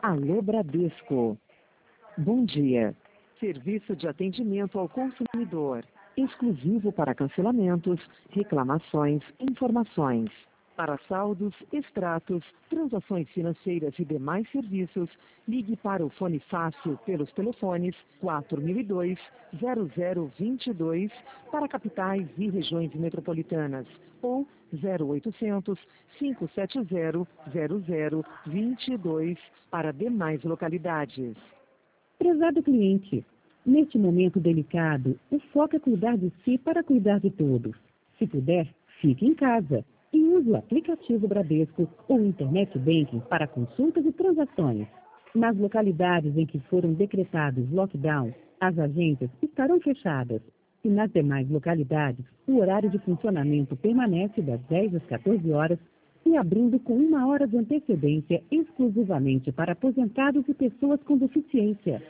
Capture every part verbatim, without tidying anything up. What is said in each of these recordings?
Alô Bradesco. Bom dia. Serviço de atendimento ao consumidor. Exclusivo para cancelamentos, reclamações, informações. Para saldos, extratos, transações financeiras e demais serviços, ligue para o Fone Fácil pelos telefones quatro mil e dois, zero zero vinte e dois para capitais e regiões metropolitanas ou zero oitocentos, cinco sete zero, zero zero vinte e dois para demais localidades. Prezado cliente, neste momento delicado, o foco é cuidar de si para cuidar de todos. Se puder, fique em casa e use o aplicativo Bradesco ou Internet Banking para consultas e transações. Nas localidades em que foram decretados lockdown, as agências estarão fechadas. E nas demais localidades, o horário de funcionamento permanece das dez às quatorze horas e abrindo com uma hora de antecedência exclusivamente para aposentados e pessoas com deficiência.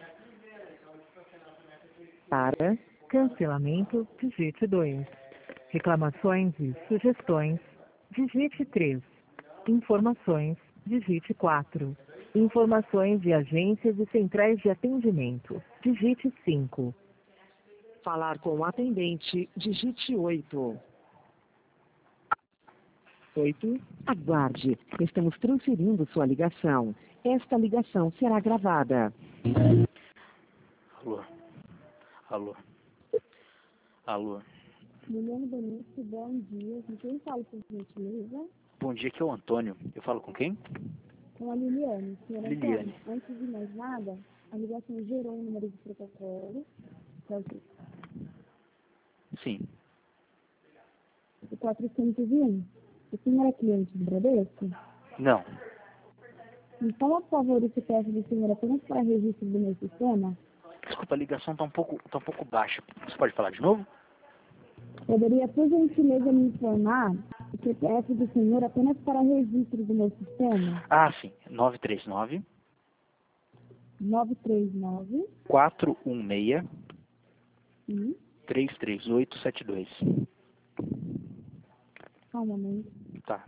Para cancelamento, digite dois. Reclamações e sugestões, digite três. Informações, digite quatro. Informações de agências e centrais de atendimento, digite cinco. Falar com o atendente, digite oito. oito. Aguarde, estamos transferindo sua ligação. Esta ligação será gravada. Alô? Alô? Alô? Liliane Benício, bom dia. Com quem falo, por gentileza? Bom dia, aqui é o Antônio. Eu falo com quem? Com a Liliane. Senhora Liliane. Antônio, antes de mais nada, a ligação gerou um número de protocolo. Que é o quê? Sim. O quatrocentos e um. O senhor é cliente do Bradesco? Não. Então, por favor, esse peço do senhor apenas para registro do meu sistema. Desculpa, a ligação está um pouco, tá um pouco baixa. Você pode falar de novo? Poderia, por gentileza, me informar o C P F do senhor apenas para registro do meu sistema? Ah, sim. nove três nove, nove três nove. quatro um seis, Sim. três três oito sete dois. Só um momento. Tá.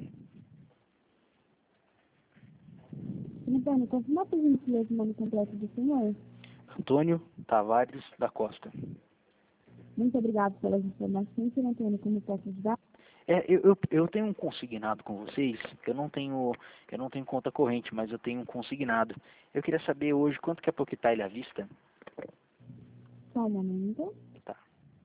Antônio, confirma por gentileza o nome completo do senhor? Antônio Tavares da Costa. Muito obrigado pelas informações, senhor Antônio, como posso ajudar? É, eu, eu, eu tenho um consignado com vocês. Eu não tenho, eu não tenho conta corrente, mas eu tenho um consignado. Eu queria saber hoje quanto que é para quitar ele à vista. Só um momento. Tá.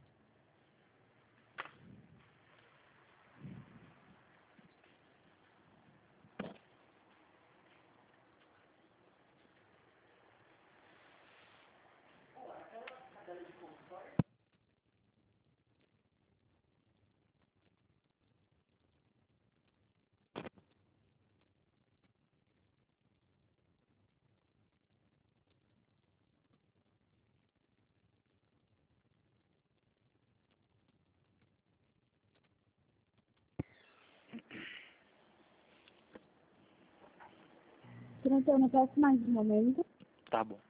Senhor Antônio, peço mais um momento. Tá bom.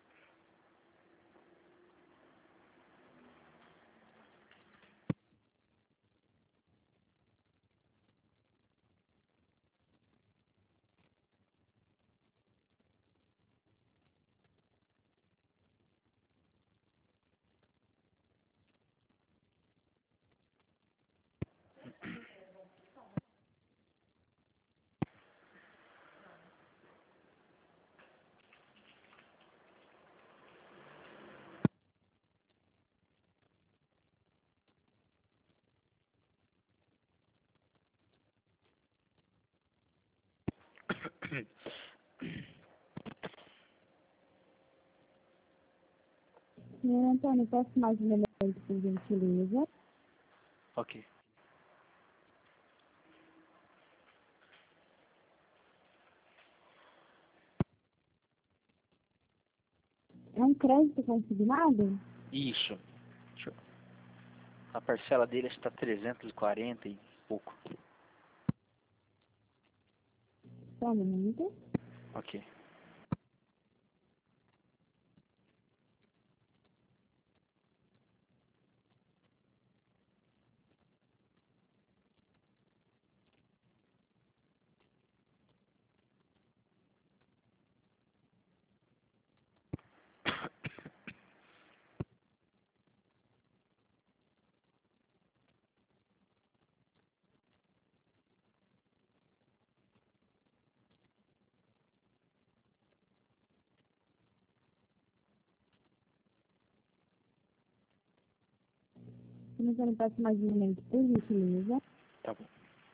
Senhor Antônio, peço mais um momento, por gentileza. Ok. É um crédito consignado? Isso. Deixa eu... A parcela dele está trezentos e quarenta e pouco. Só um momento. Ok. Se não me peço mais um momento, por gentileza. Tá bom.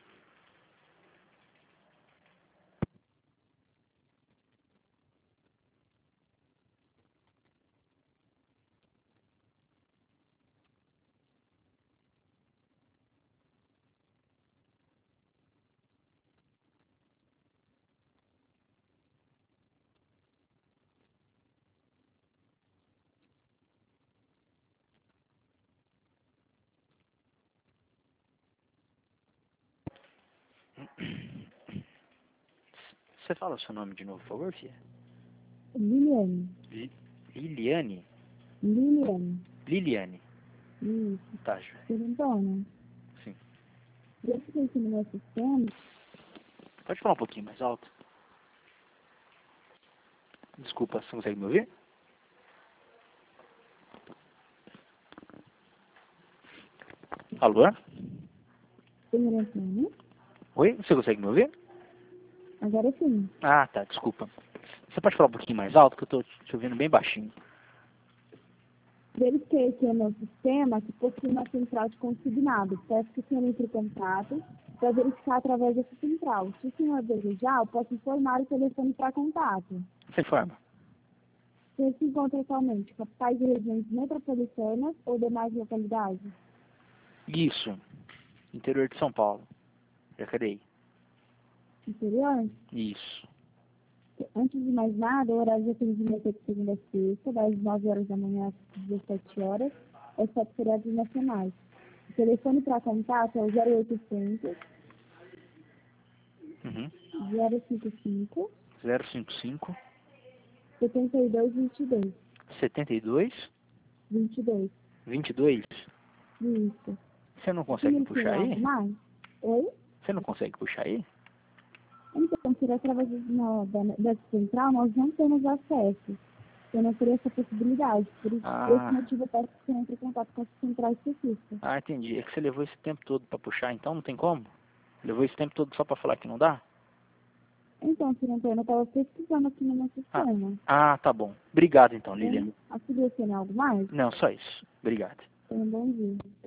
Você fala o seu nome de novo, por favor, filha? Liliane. Li- Liliane? Liliane. Liliane. Isso. Tá, Ju. Senhor Antônio, Sim. eu fiquei aqui no meu sistema. Pode falar um pouquinho mais alto? Desculpa, você consegue me ouvir? Alô? Senhor Antônio, Oi? Você consegue me ouvir? agora sim. Ah, tá, desculpa. Você pode falar um pouquinho mais alto, que eu tô te ouvindo bem baixinho. Verifiquei aqui no meu sistema que possui uma central de consignado. Peço que o senhor entre em contato para verificar através dessa central. Se o senhor desejar, eu posso informar o telefone para contato. Você forma? Você se encontra atualmente em capitais e regiões metropolitanas ou demais localidades? Isso. Interior de São Paulo. Jacareí. Interior? Isso. Antes de mais nada, o horário de atendimento é de segunda a sexta, das nove horas da manhã às dezessete horas, exceto feriados nacionais. O telefone para contato é o zero oitocentos, Uhum. zero cinquenta e cinco, zero cinco cinco, setenta e dois, vinte e dois. setenta e dois, vinte e dois. vinte e dois. Isso. Você não consegue Se puxar algo aí? mais? Oi? Você não consegue puxar aí? Então, por através da, da, dessa central, nós não temos acesso. Eu não teria essa possibilidade. Por isso, Ah. esse motivo eu peço que você entre em contato com essa central específica. Ah, entendi. É que você levou esse tempo todo pra puxar, então não tem como? Levou esse tempo todo só pra falar que não dá? Então, senhor Antônio, eu estava pesquisando aqui no meu sistema. Ah, tá bom. Obrigado então, Lilian. Auxiliou você em algo mais? Não, só isso. Obrigado. Tenha um bom dia.